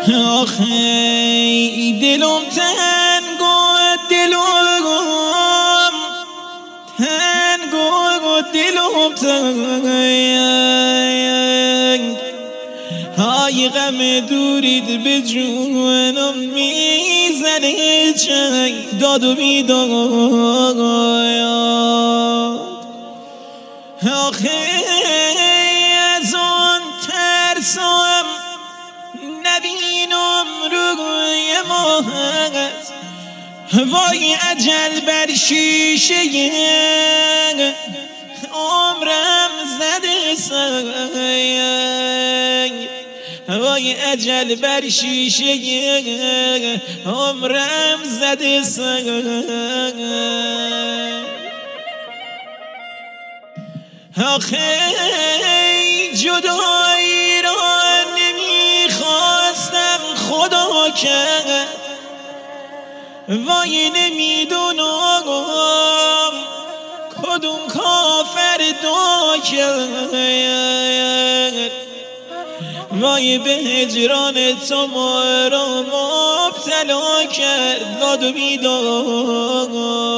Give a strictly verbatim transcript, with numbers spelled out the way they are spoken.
آخه ای دلم تنگو دلم تنگو دلم تنگ های غم دورید به جونم میزنه چنگ داد و بیداد آخه از آن ترسم نبینم روی ماهت وای اجل بر شیشه عمرم زده سنگ وای اجل بر شیشه عمرم زده سنگ آخه جدایی را نمیخواستم خدا کرد وای نمیدونم کدوم کافر دعا کرد وای به هجران تو ما را مبتلا کرد داد و بیداد